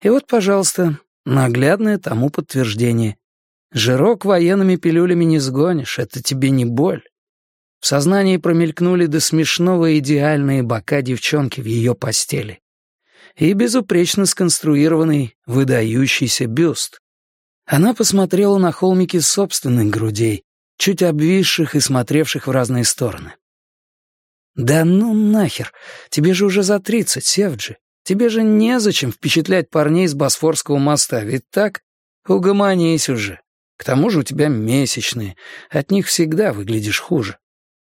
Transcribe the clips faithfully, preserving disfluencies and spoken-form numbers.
И вот, пожалуйста, наглядное тому подтверждение. Жирок военными пилюлями не сгонишь, это тебе не боль. В сознании промелькнули до смешного идеальные бока девчонки в ее постели. И безупречно сконструированный, выдающийся бюст. Она посмотрела на холмики собственных грудей, чуть обвисших и смотревших в разные стороны. «Да ну нахер! Тебе же уже за тридцать, Севджи. Тебе же незачем впечатлять парней с Босфорского моста, ведь так? Угомонись уже. К тому же у тебя месячные, от них всегда выглядишь хуже».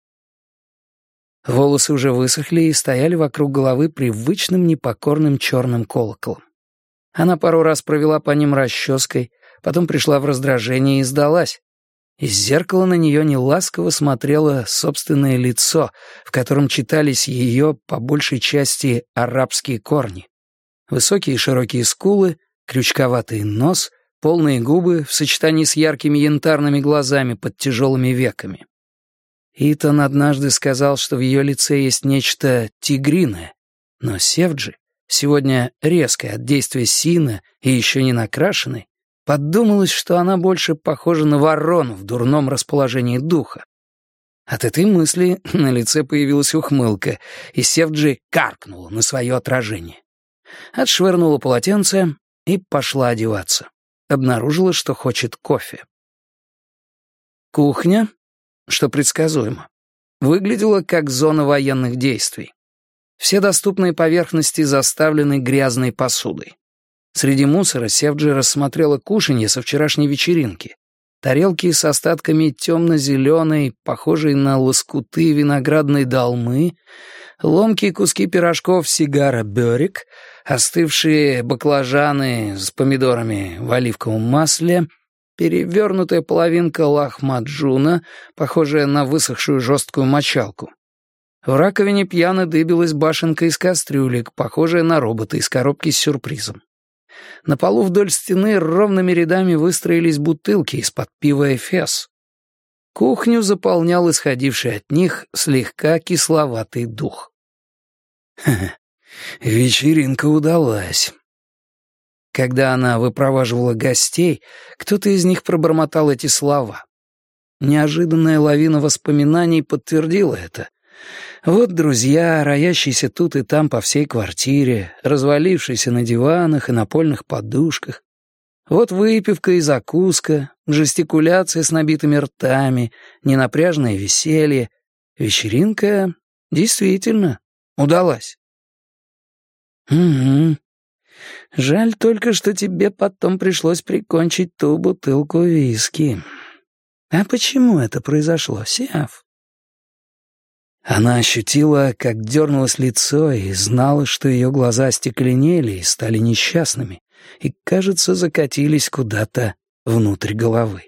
Волосы уже высохли и стояли вокруг головы привычным непокорным черным колоколом. Она пару раз провела по ним расческой, потом пришла в раздражение и сдалась. Из зеркала на нее неласково смотрело собственное лицо, в котором читались ее, по большей части, арабские корни. Высокие широкие скулы, крючковатый нос, полные губы в сочетании с яркими янтарными глазами под тяжелыми веками. Итан однажды сказал, что в ее лице есть нечто тигриное, но Севджи, сегодня резкая от действия сина и еще не накрашенной, подумалось, что она больше похожа на ворону в дурном расположении духа. От этой мысли на лице появилась ухмылка, и Севджи каркнула на свое отражение. Отшвырнула полотенце и пошла одеваться. Обнаружила, что хочет кофе. Кухня, что предсказуемо, выглядела как зона военных действий. Все доступные поверхности заставлены грязной посудой. Среди мусора Севджи рассмотрела кушанье со вчерашней вечеринки. Тарелки с остатками темно-зеленой, похожей на лоскуты виноградной долмы, ломкие куски пирожков сигара-бёрик, остывшие баклажаны с помидорами в оливковом масле, перевернутая половинка лахмаджуна, похожая на высохшую жесткую мочалку. В раковине пьяно дыбилась башенка из кастрюлек, похожая на робота из коробки с сюрпризом. На полу вдоль стены ровными рядами выстроились бутылки из-под пива «Эфес». Кухню заполнял исходивший от них слегка кисловатый дух. Ха-ха, вечеринка удалась. Когда она выпроваживала гостей, кто-то из них пробормотал эти слова. Неожиданная лавина воспоминаний подтвердила это. Вот друзья, роящиеся тут и там по всей квартире, развалившиеся на диванах и напольных подушках. Вот выпивка и закуска, жестикуляция с набитыми ртами, ненапряжное веселье. Вечеринка действительно удалась. Угу. Жаль только, что тебе потом пришлось прикончить ту бутылку виски. А почему это произошло, Сев? Она ощутила, как дернулось лицо, и знала, что ее глаза остекленели и стали несчастными, и, кажется, закатились куда-то внутрь головы.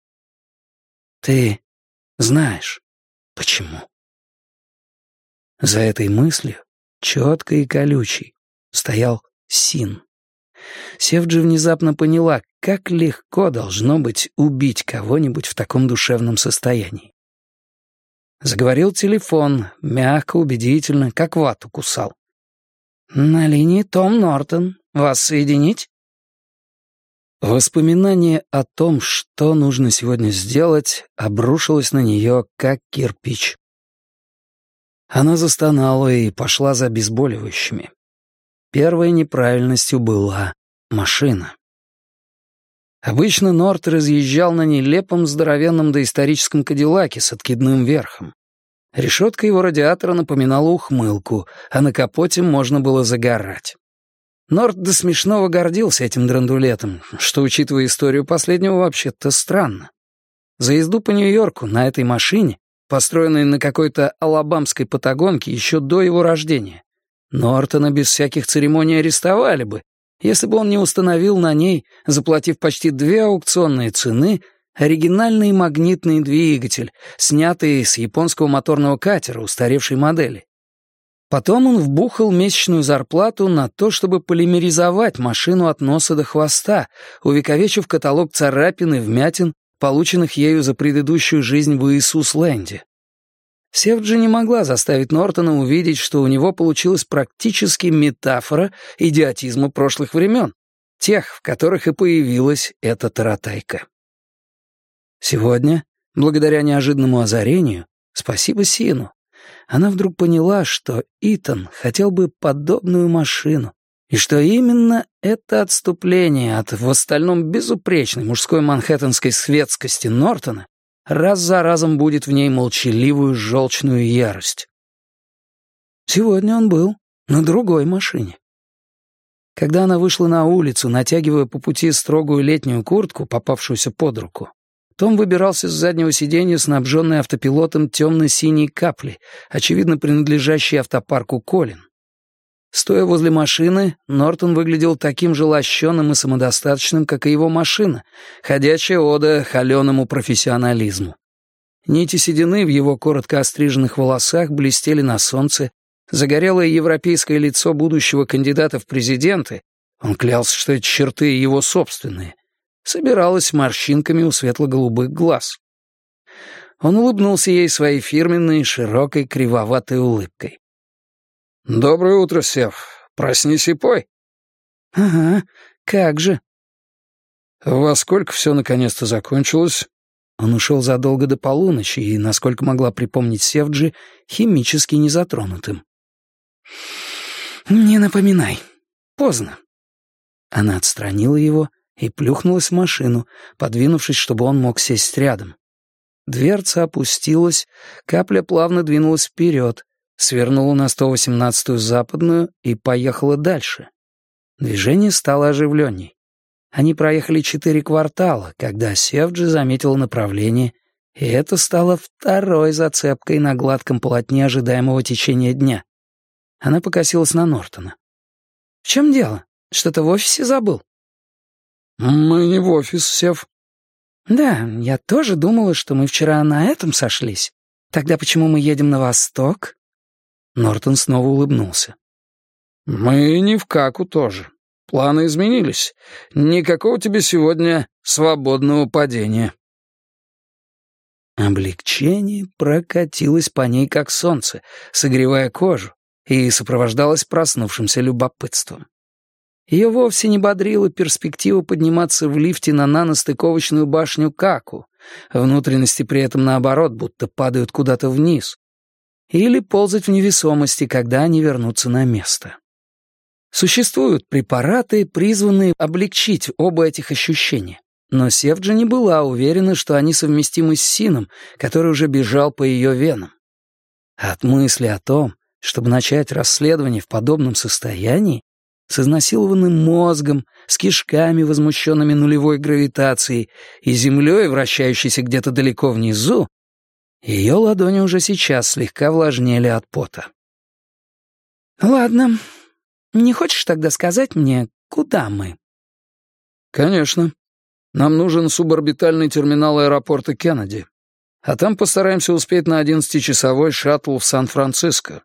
Ты знаешь, почему? За этой мыслью, четкой и колючей, стоял Син. Севджи внезапно поняла, как легко должно быть убить кого-нибудь в таком душевном состоянии. Заговорил телефон, мягко, убедительно, как вату кусал. «На линии Том Нортон. Вас соединить?» Воспоминание о том, что нужно сегодня сделать, обрушилось на нее, как кирпич. Она застонала и пошла за обезболивающими. Первой неправильностью была машина. Обычно Норт разъезжал на нелепом здоровенном доисторическом кадиллаке с откидным верхом. Решетка его радиатора напоминала ухмылку, а на капоте можно было загорать. Норт до смешного гордился этим драндулетом, что, учитывая историю последнего, вообще-то странно. За езду по Нью-Йорку на этой машине, построенной на какой-то алабамской патагонке еще до его рождения, Нортона без всяких церемоний арестовали бы, если бы он не установил на ней, заплатив почти две аукционные цены, оригинальный магнитный двигатель, снятый с японского моторного катера устаревшей модели. Потом он вбухал месячную зарплату на то, чтобы полимеризовать машину от носа до хвоста, увековечив каталог царапин и вмятин, полученных ею за предыдущую жизнь в Иисус-Ленде. Севджи не могла заставить Нортона увидеть, что у него получилась практически метафора идиотизма прошлых времен, тех, в которых и появилась эта таратайка. Сегодня, благодаря неожиданному озарению, спасибо Сину, она вдруг поняла, что Итан хотел бы подобную машину, и что именно это отступление от в остальном безупречной мужской манхэттенской светскости Нортона раз за разом будет в ней молчаливую желчную ярость. Сегодня он был на другой машине. Когда она вышла на улицу, натягивая по пути строгую летнюю куртку, попавшуюся под руку, Том выбирался с заднего сиденья, снабженный автопилотом темно-синей капли, очевидно принадлежащей автопарку Колин. Стоя возле машины, Нортон выглядел таким же лощеным и самодостаточным, как и его машина, ходячая ода холеному профессионализму. Нити седины в его коротко остриженных волосах блестели на солнце, загорелое европейское лицо будущего кандидата в президенты, он клялся, что эти черты его собственные, собиралось морщинками у светло-голубых глаз. Он улыбнулся ей своей фирменной, широкой, кривоватой улыбкой. «Доброе утро, Сев. Проснись и пой». «Ага, как же». «Во сколько все наконец-то закончилось?» Он ушел задолго до полуночи и, насколько могла припомнить Севджи, химически незатронутым. «Не напоминай. Поздно». Она отстранила его и плюхнулась в машину, подвинувшись, чтобы он мог сесть рядом. Дверца опустилась, капля плавно двинулась вперед, свернула на сто восемнадцатую западную и поехала дальше. Движение стало оживленней. Они проехали четыре квартала, когда Севджи заметила направление, и это стало второй зацепкой на гладком полотне ожидаемого течения дня. Она покосилась на Нортона. «В чем дело? Что-то в офисе забыл?» «Мы не в офис, Сев». «Да, я тоже думала, что мы вчера на этом сошлись. Тогда почему мы едем на восток?» Нортон снова улыбнулся. «Мы не в Каку тоже. Планы изменились. Никакого тебе сегодня свободного падения». Облегчение прокатилось по ней, как солнце, согревая кожу, и сопровождалось проснувшимся любопытством. Ее вовсе не бодрила перспектива подниматься в лифте на наностыковочную башню Каку, внутренности при этом наоборот, будто падают куда-то вниз, или ползать в невесомости, когда они вернутся на место. Существуют препараты, призванные облегчить оба этих ощущения, но Севджи не была уверена, что они совместимы с Сином, который уже бежал по ее венам. От мысли о том, чтобы начать расследование в подобном состоянии, с изнасилованным мозгом, с кишками, возмущенными нулевой гравитацией, и землей, вращающейся где-то далеко внизу, ее ладони уже сейчас слегка влажнели от пота. «Ладно, не хочешь тогда сказать мне, куда мы?» «Конечно. Нам нужен суборбитальный терминал аэропорта Кеннеди, а там постараемся успеть на одиннадцатичасовой шаттл в Сан-Франциско».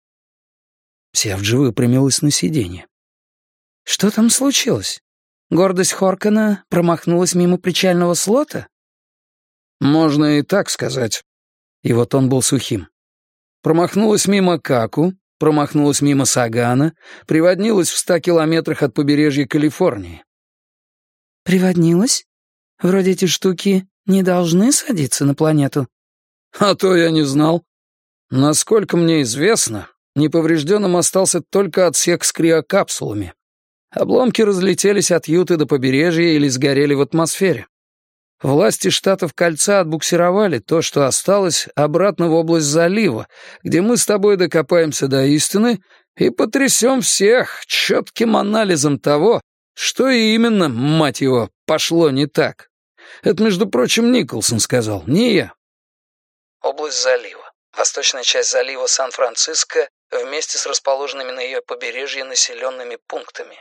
Севджи выпрямилась на сиденье. «Что там случилось? Гордость Хоркана промахнулась мимо причального слота?» «Можно и так сказать». И вот он был сухим. Промахнулась мимо Каку, промахнулась мимо Сагана, приводнилась в ста километрах от побережья Калифорнии. «Приводнилась? Вроде эти штуки не должны садиться на планету». «А то я не знал. Насколько мне известно, неповрежденным остался только отсек с криокапсулами. Обломки разлетелись от Юты до побережья или сгорели в атмосфере. Власти штатов Кольца отбуксировали то, что осталось, обратно в область залива, где мы с тобой докопаемся до истины и потрясем всех четким анализом того, что именно, мать его, пошло не так. Это, между прочим, Николсон сказал, не я». Область залива. Восточная часть залива Сан-Франциско вместе с расположенными на ее побережье населенными пунктами.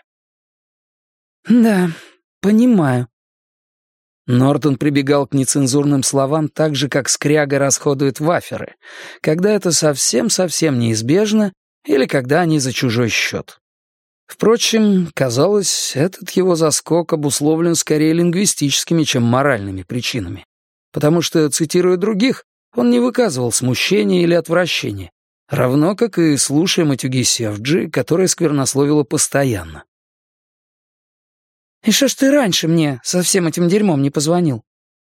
«Да, понимаю». Нортон прибегал к нецензурным словам так же, как скряга расходует ваферы, когда это совсем-совсем неизбежно или когда они за чужой счет. Впрочем, казалось, этот его заскок обусловлен скорее лингвистическими, чем моральными причинами, потому что, цитируя других, он не выказывал смущения или отвращения, равно как и слушая матюги Севджи, которая сквернословила постоянно. «И что ж ты раньше мне со всем этим дерьмом не позвонил?»